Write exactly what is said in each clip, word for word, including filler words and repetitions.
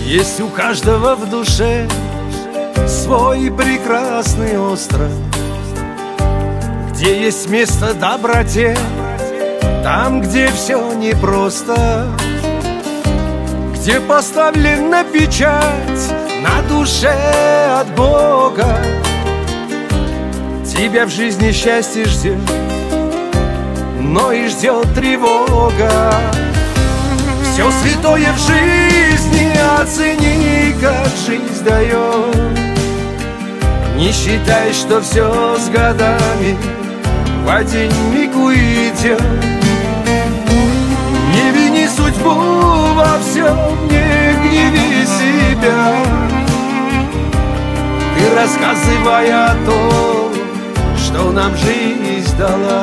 Есть у каждого в душе свой прекрасный остров, где есть место доброте, там, где все непросто, где поставлена печать на душе от Бога. Тебя в жизни счастье ждет, но и ждет тревога. Все святое в жизни оцени, как жизнь дает. Не считай, что все с годами в один миг уйдет. Не вини судьбу во всем, не гневи себя. Ты рассказывай о том, что нам жизнь дала.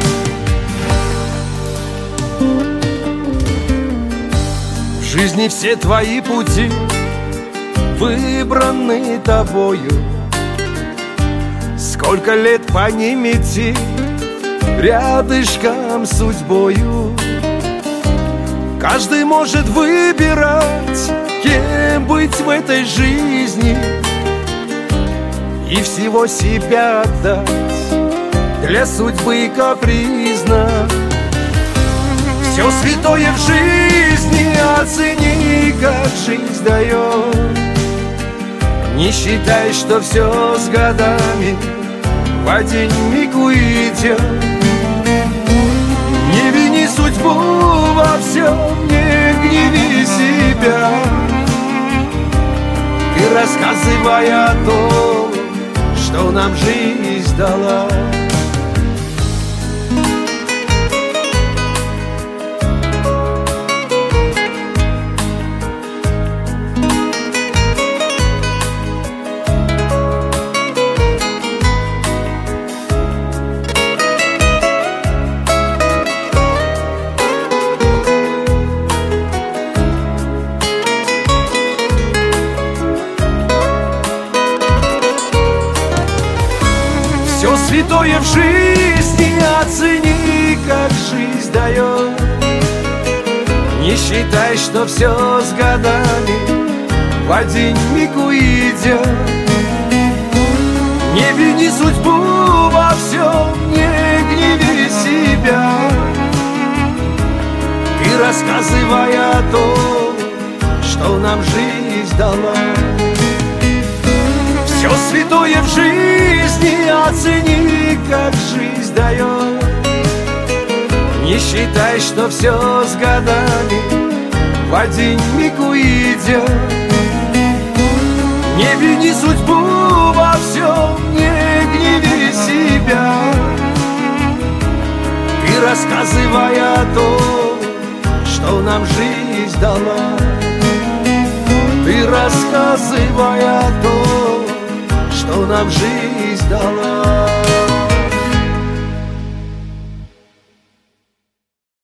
В жизни все твои пути выбраны тобою. Сколько лет по ним идти рядышком с судьбою. Каждый может выбирать, кем быть в этой жизни, и всего себя отдать для судьбы капризно. Все святое в жизни оцени, как жизнь дает. Не считай, что все с годами в один миг уйдет. Не вини судьбу во всем, не гневи себя. Ты рассказывай о том, что нам жизнь дала. Все святое в жизни оцени, как жизнь дает. Не считай, что все с годами в один миг уйдет. Не вини судьбу во всем, не гневи себя. Ты рассказывай о том, что нам жизнь дала. Все святое в жизни оцени, как жизнь дает. Не считай, что все с годами в один миг уйдет. Не вини судьбу во всем, не гневи себя. Ты рассказывай о том, что нам жизнь дала. Ты рассказывай о том, что нам жизнь дала.